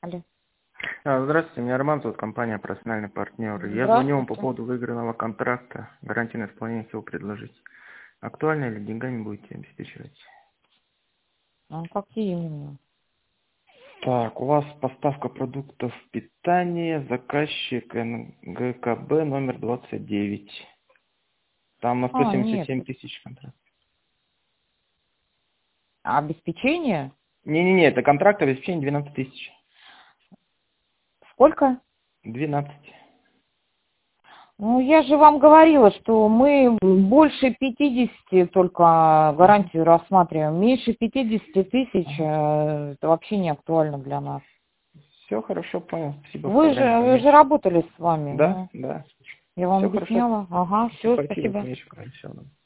Алло. Здравствуйте, меня Роман зовут, компания «Профессиональный партнер». Я звоню вам по Здравствуйте. поводу выигранного контракта, гарантийное исполнение всего предложить. Актуально или деньгами будете обеспечивать? А какие именно? Так, у вас поставка продуктов питания, заказчик НГКБ номер 29. Там на Нет. 177 тысяч контракт. А обеспечение? Не-не-не, это контракт обеспечения 12 тысяч. Сколько? 12. Ну, я же вам говорила, что мы больше 50 только гарантию рассматриваем. Меньше 50 тысяч это вообще не актуально для нас. Все хорошо, понял. Спасибо, Вы оставляем же поменьше. работали с вами. Да, Ну, да. я вам Все хорошо. объясняла. Ага, все, Спасибо, спасибо. поменьше. Всего доброго.